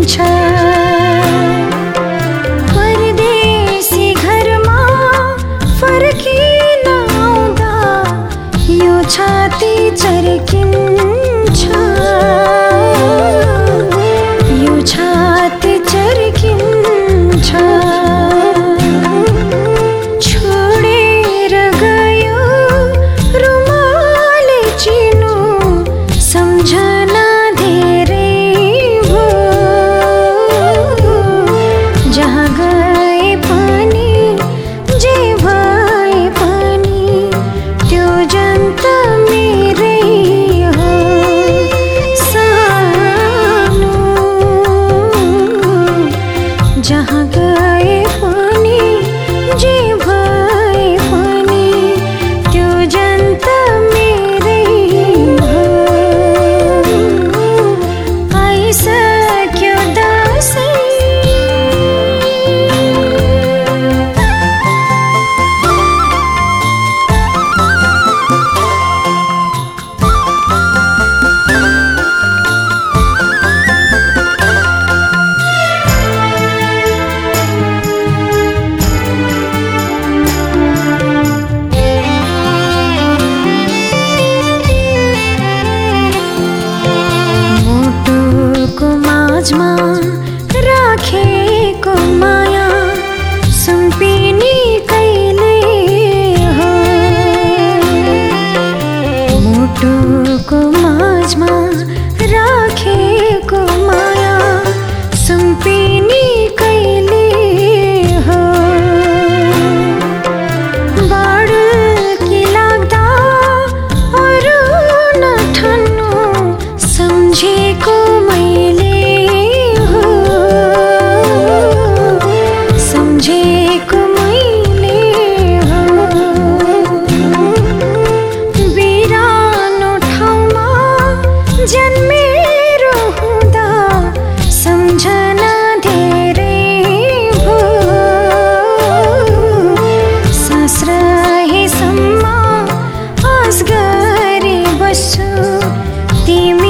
परदेशी घरमा फर्किन आउँदा यो छाती चर्किन्छ, यो छाती चर्किन्छ। छोडेर गयो रुमाल चिनो, सम्झना धेरै भो। जहाँ गए पनि जे भए पनि त्यो जन्त मेरै हो सानो। जहाँ गए पनि जे भए पनि त्यो जन्त मेरै हो। आइसक्यो दसैँ, मुटुको माझमा राखेको माया सुम्पिनी कहिले हो। मुटुको माझमा राखेको माया सुम्पिनी कहिले हो। बाडुकी लाग्दा अरू नठान्नु, सम्झेको मैले हो, सम्झेको मैले हो। बिरानो ठाउँमा जन्मेर हुँदा सम्झना धेरै भो। सास रहेसम्म आस गरी बस्छु तिमी